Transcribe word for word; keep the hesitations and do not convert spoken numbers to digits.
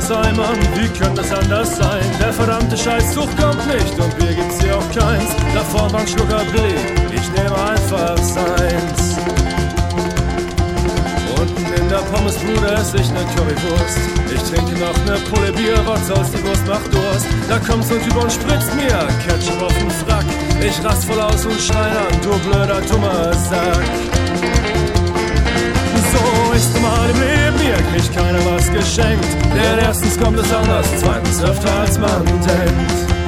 sei, Mann, wie könnte es anders sein? Der verdammte Scheißzug kommt nicht und Bier gibt's hier auch keins. Da vorn war ein Schlucker Billy, ich nehme einfach seins. Unten in der Pommesbude ess ich ne Currywurst. Ich trinke noch ne Pulle Bier, was soll's, die Wurst macht Durst. Da kommt so ein Typ und spritzt mir Ketchup auf den Frack. Ich rast voll aus und schrei an, du blöder, dummer Sack. So ist mal im Leben, hier kriegt keiner was geschenkt. Denn erstens kommt es anders, zweitens öfter als man denkt.